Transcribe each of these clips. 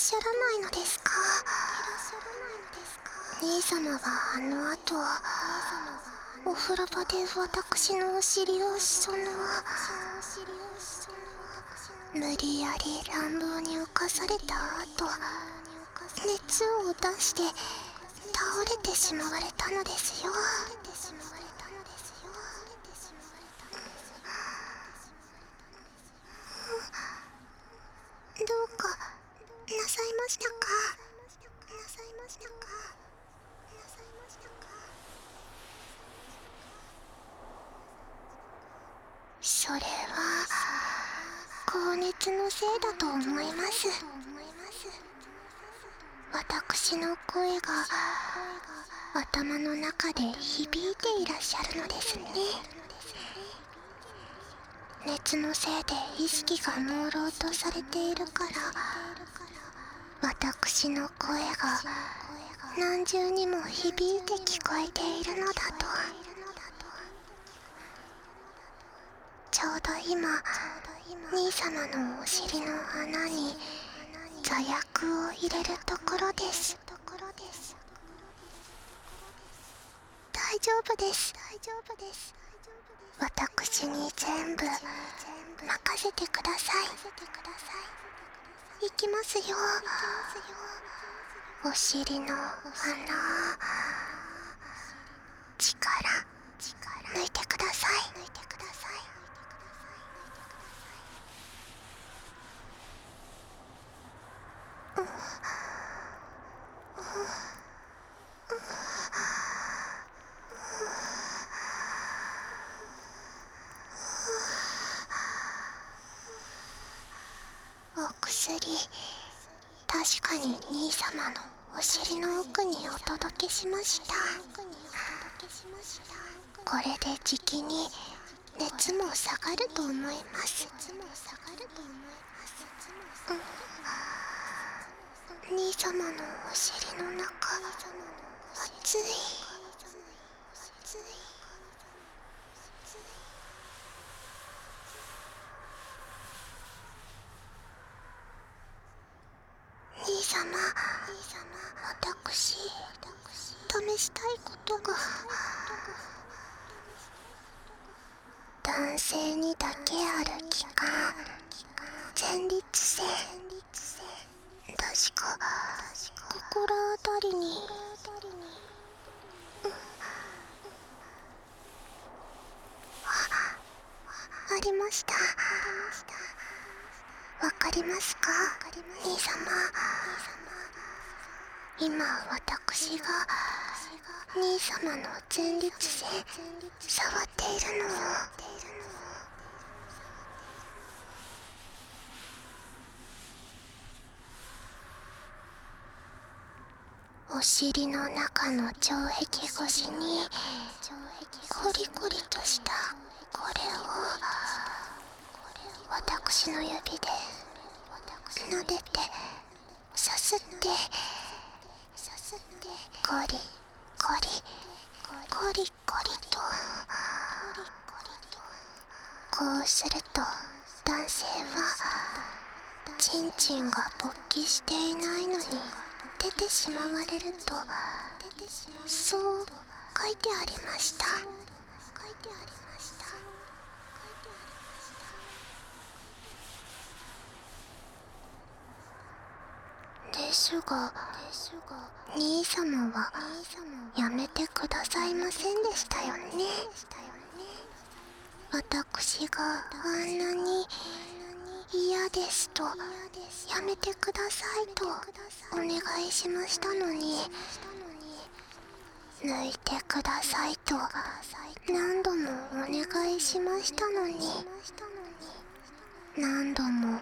しゃらないのですか？兄様はあの後お風呂場で私のお尻を無理やり乱暴に浮かされた後、熱を出して倒れてしまわれたのですよ。どうかなさいましたか？それは高熱のせいだと思います。私の声が頭の中で響いていらっしゃるのですね。熱のせいで意識が朦朧とされているから、私の声が何重にも響いて聞こえているのだと。ちょうど今、兄様のお尻の穴に座薬を入れるところです。大丈夫です。私に全部任せてください。いきますよ。お尻の穴、力抜いてください。お薬、確かに兄様のお尻の奥にお届けしました。これでじきに熱も下がると思います。兄様のお尻の中、熱い。兄様、私、試したいことが。男性にだけある器官、前立腺。確か、心当たりに。ありました。わかりますか、兄様。今、私が兄様の前立腺触っているのを。お尻の中の腸壁越しにコリコリとしたこれを私の指で撫でてさすってコリコリコリコリと。こうすると男性はチンチンが勃起していないのに出てしまわれると、そう書いてありました。ですが、兄様はやめてくださいませんでしたよね。私があんなに嫌ですと、やめてくださいとお願いしましたのに、抜いてくださいと何度もお願いしましたのに、何度も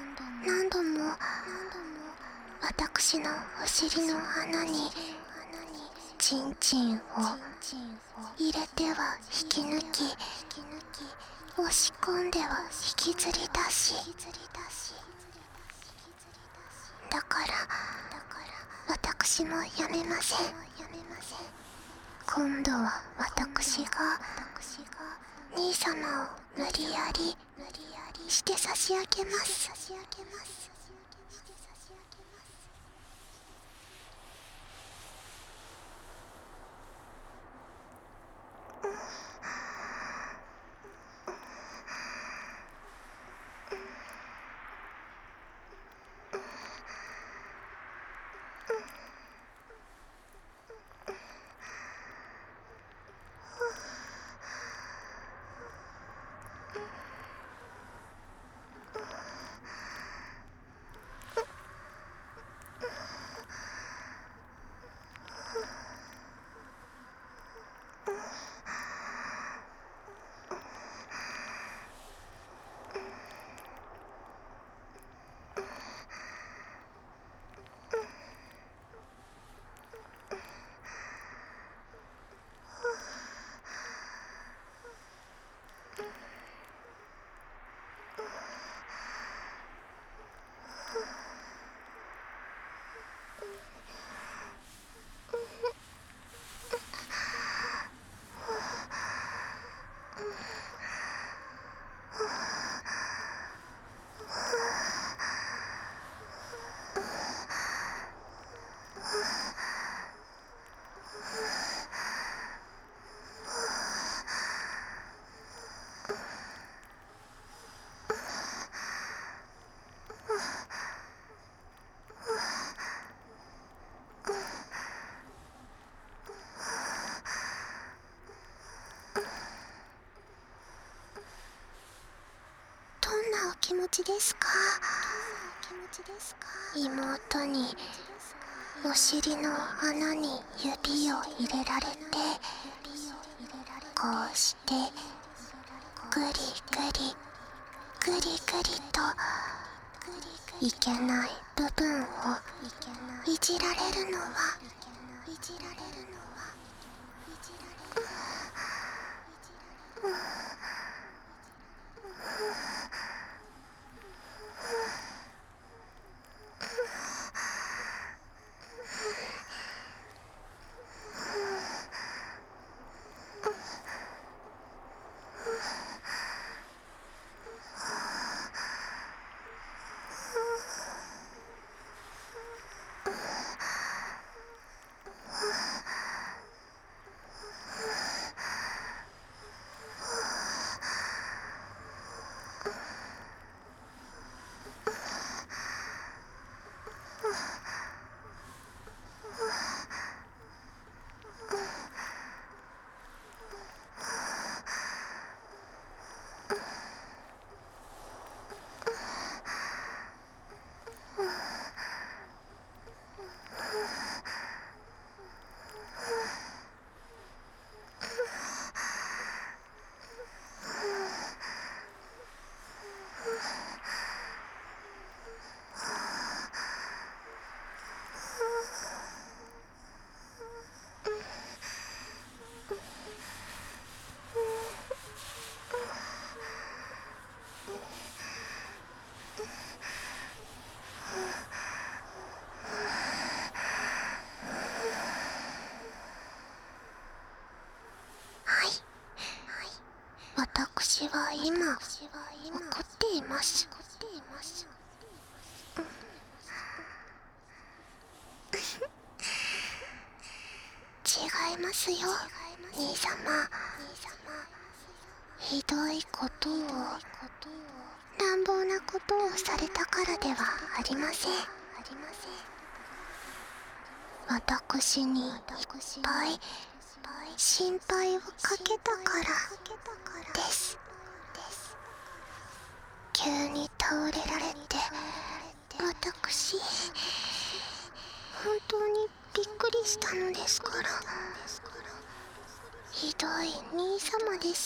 私のお尻の穴にチンチンを入れては引き抜き、押し込んでは引きずり出し、だから私もやめません。今度は私が兄様を無理やりして差し上げます。 気持ちですか？妹にお尻の穴に指を入れられて、こうしてグリグリグリグリといけない部分をいじられるのは、はい、私は今怒っています。違いますよ、兄様。ひどいことを、乱暴なことをされたからではありません。私にいっぱい心配をかけたからです。急に倒れられて、私本当にびっくりしたのですから。ひどい兄様です。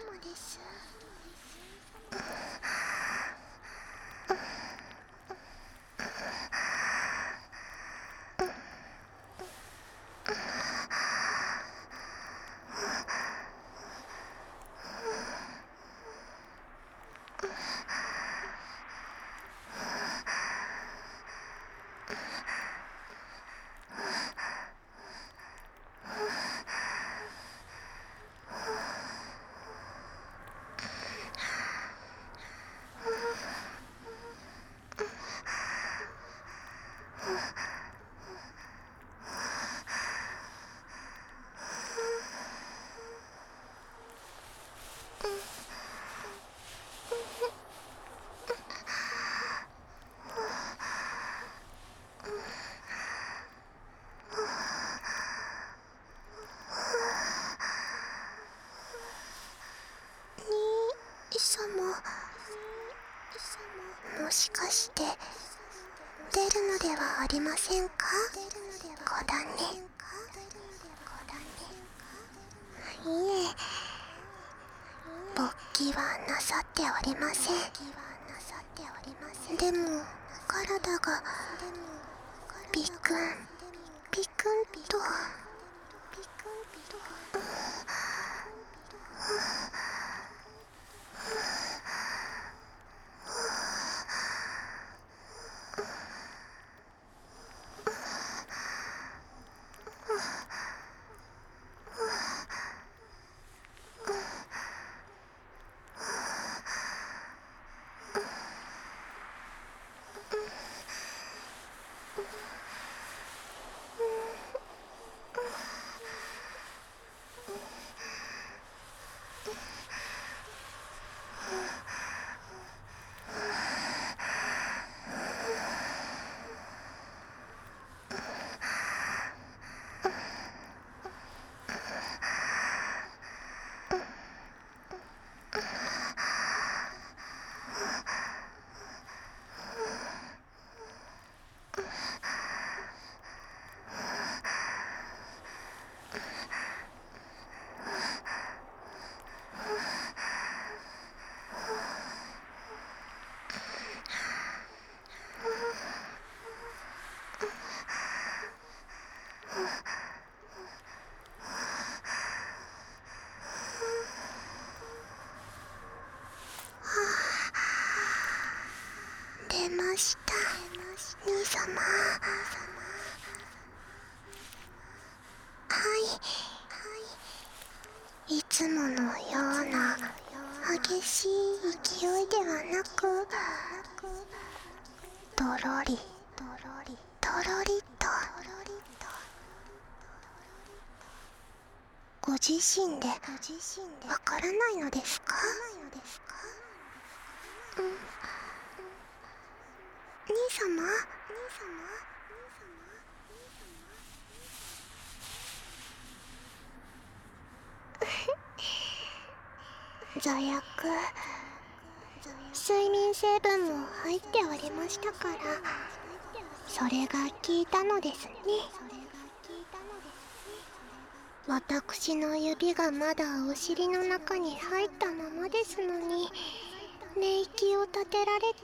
兄様、もしかして出るのではありませんか？ごだね。いえ、勃起はなさっておりません。でも体がビクンビクンと。 激しい勢いではなく、とろりとろりと、ご自身でわからないのですか？兄様、罪悪、睡眠成分も入っておりましたから、それが効いたのですね。私の指がまだお尻の中に入ったままですのに、寝息を立てられて。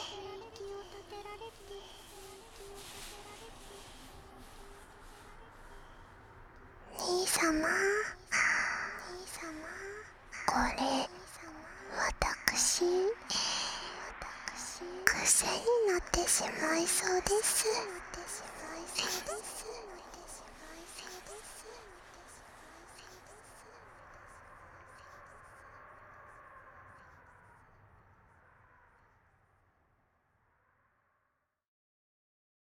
兄様、これ私癖になってしまいそうです。